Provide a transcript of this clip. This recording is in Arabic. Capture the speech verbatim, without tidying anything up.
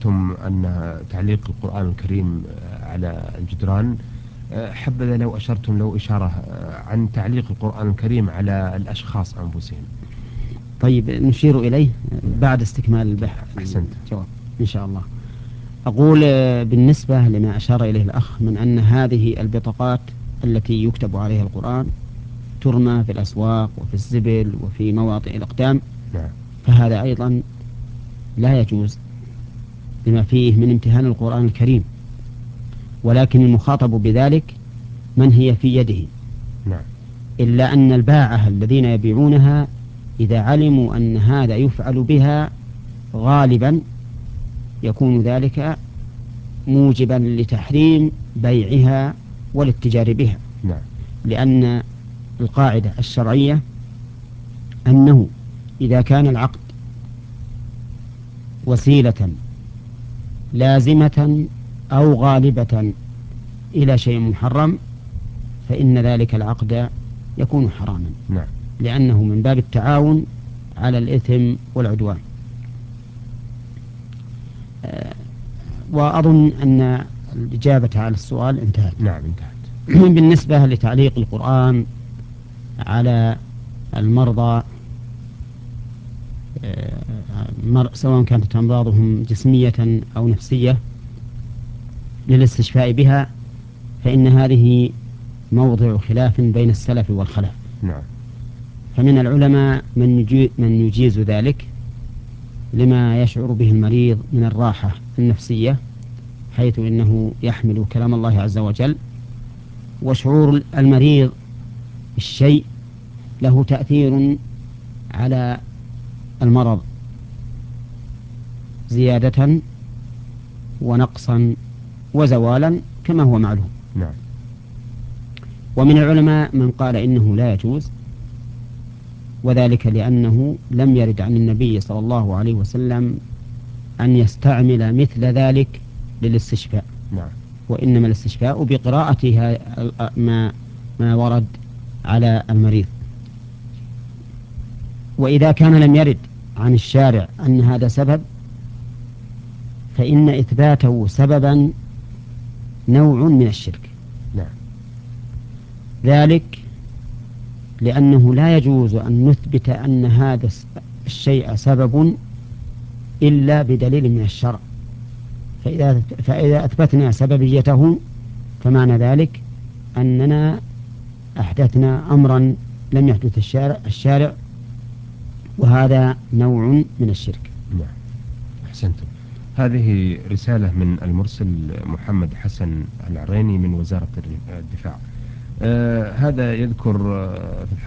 أشرتم أن تعليق القرآن الكريم على الجدران، حبذا لو أشرتم لو إشارة عن تعليق القرآن الكريم على الأشخاص أنفسهم. طيب نشير إليه بعد استكمال البحث. أحسنت. الجواب إن شاء الله. أقول بالنسبة لما أشار إليه الأخ من أن هذه البطاقات التي يكتب عليها القرآن ترمى في الأسواق وفي الزبل وفي مواطئ الأقدام، نعم. فهذا أيضا لا يجوز لما فيه من امتهان القرآن الكريم، ولكن المخاطب بذلك من هي في يده. نعم. إلا أن الباعة الذين يبيعونها إذا علموا أن هذا يفعل بها غالبا يكون ذلك موجبا لتحريم بيعها والاتجار بها. نعم. لأن القاعدة الشرعية أنه إذا كان العقد وسيلة لازمة أو غالبة إلى شيء محرم فإن ذلك العقد يكون حراما. نعم. لأنه من باب التعاون على الإثم والعدوان. أه وأظن أن الإجابة على السؤال انتهت. نعم انتهت. بالنسبة لتعليق القرآن على المرضى أه سواء كانت أمراضهم جسمية أو نفسية للاستشفاء بها، فإن هذه موضع خلاف بين السلف والخلف. نعم. فمن العلماء من من يجيز ذلك لما يشعر به المريض من الراحة النفسية، حيث إنه يحمل كلام الله عز وجل، وشعور المريض بالشيء له تأثير على المرض زيادة ونقصا وزوالا كما هو معلوم. نعم. ومن العلماء من قال إنه لا يجوز، وذلك لأنه لم يرد عن النبي صلى الله عليه وسلم أن يستعمل مثل ذلك للاستشفاء. نعم. وإنما الاستشفاء بقراءة ما ما ورد على المريض. وإذا كان لم يرد عن الشارع أن هذا سبب، فإن إثباته سببا نوع من الشرك. نعم. ذلك لأنه لا يجوز أن نثبت أن هذا الشيء سبب إلا بدليل من الشرع. فإذا, فإذا أثبتنا سببيته فمعنى ذلك أننا أحدثنا أمرا لم يحدث الشارع, الشارع وهذا نوع من الشرك. نعم. أحسنتم. هذه رسالة من المرسل محمد حسن العريني من وزارة الدفاع. آه هذا يذكر آه في